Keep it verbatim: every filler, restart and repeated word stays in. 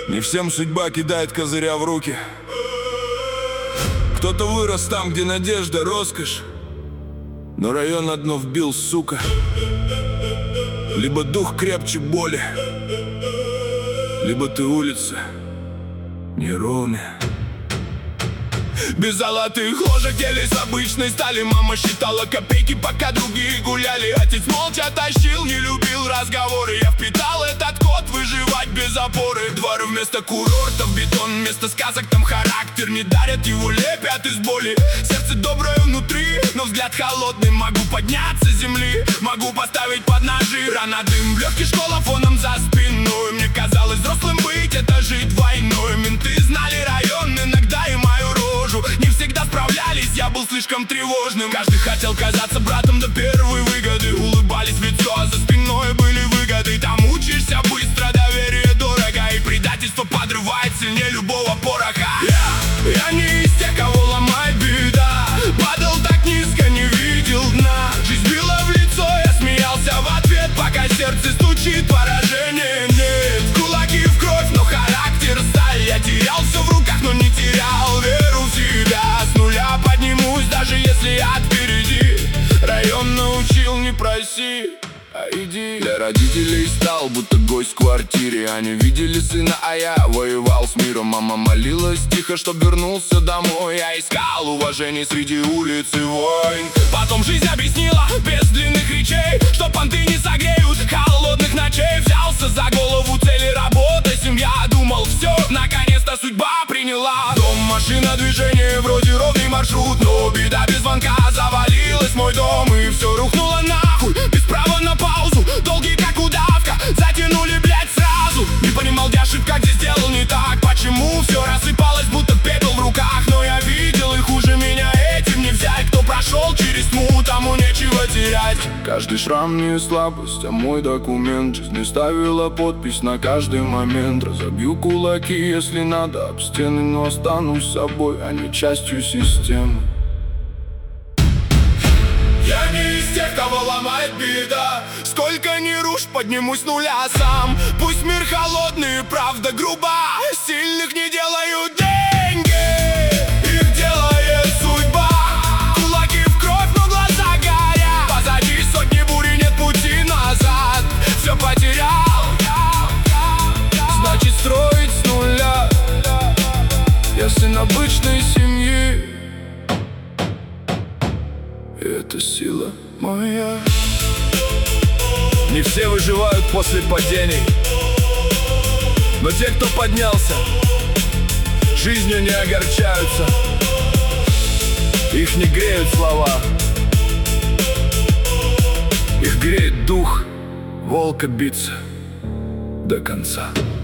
Не всем судьба кидает козыря в руки. Кто-то вырос там, где надежда, роскошь, но район одно вбил, сука. Либо дух крепче боли, либо ты улица неровная. Без золотых ложек делись обычной стали. Мама считала копейки, пока другие гуляли. Отец молча тащил, не любил разговоры. Я впитал этот код, выживать без опоры. Дворы вместо курортов, бетон вместо сказок. Там характер не дарят, его лепят из боли. Сердце доброе внутри, но взгляд холодный. Могу подняться с земли, могу поставить под ножи. Рано дым в легких, школа фоном за спиной. Мне казалось, взрослым быть — это жить войной. Менты знали район, иногда и мою рожу. Не всегда справлялись, я был слишком тревожным. Каждый хотел казаться братом до первой выгоды. Улыбались в лицо, а за спиной были выгоды. Там учишься быстро, доверие дорого, и предательство подрывает сильнее любого пороха. Я, я не из тех, кого ломает беда. Падал так низко, не видел дна. Жизнь била в лицо, я смеялся в ответ, пока сердце стучит, поражения нет. Кулаки в кровь, но характер сталь. Я терял все в руках, но не терял веру в себя. С нуля поднимусь, даже если я впереди. Район научил: не проси, а иди. Для родителей стал будто гость в квартире. Они видели сына, а я воевал с миром. Мама молилась тихо, чтоб вернулся домой. Я искал уважение среди улиц и войн. Потом жизнь объяснила без длинных речей, что понты не согреют холодных ночей. Взялся за голову, цели, работа, семья. Думал, все, наконец-то судьба приняла. Дом, машина, движение, вроде ровный маршрут. Но беда без звонка завалилась в мой дом. И все рухнуло нахуй, без права на паузу. Долгий как удавка, затянули, блять, сразу. Не понимал, где ошибка, где сделал не так. Почему все рассыпалось, будто пепел в руках. Но я видел, и хуже меня этим не взять. Кто прошел через тьму, тому нечего терять. Каждый шрам не слабость, а мой документ. Жизнь не ставила подпись на каждый момент. Разобью кулаки, если надо, об стены, но останусь собой, а не частью системы. Я не из тех, кого ломает беда. Сколько ни рушь, поднимусь с нуля сам. Пусть мир холодный, правда груба. Сильных не делают деньги, их делает судьба. Кулаки в кровь, но глаза горят. Позади сотни бурь, нет пути назад. Все потерял, значит строить с нуля. Я сын обычной семьи, это сила моя. Не все выживают после падений, но те, кто поднялся, жизнью не огорчаются. Их не греют слова, их греет дух волка биться до конца.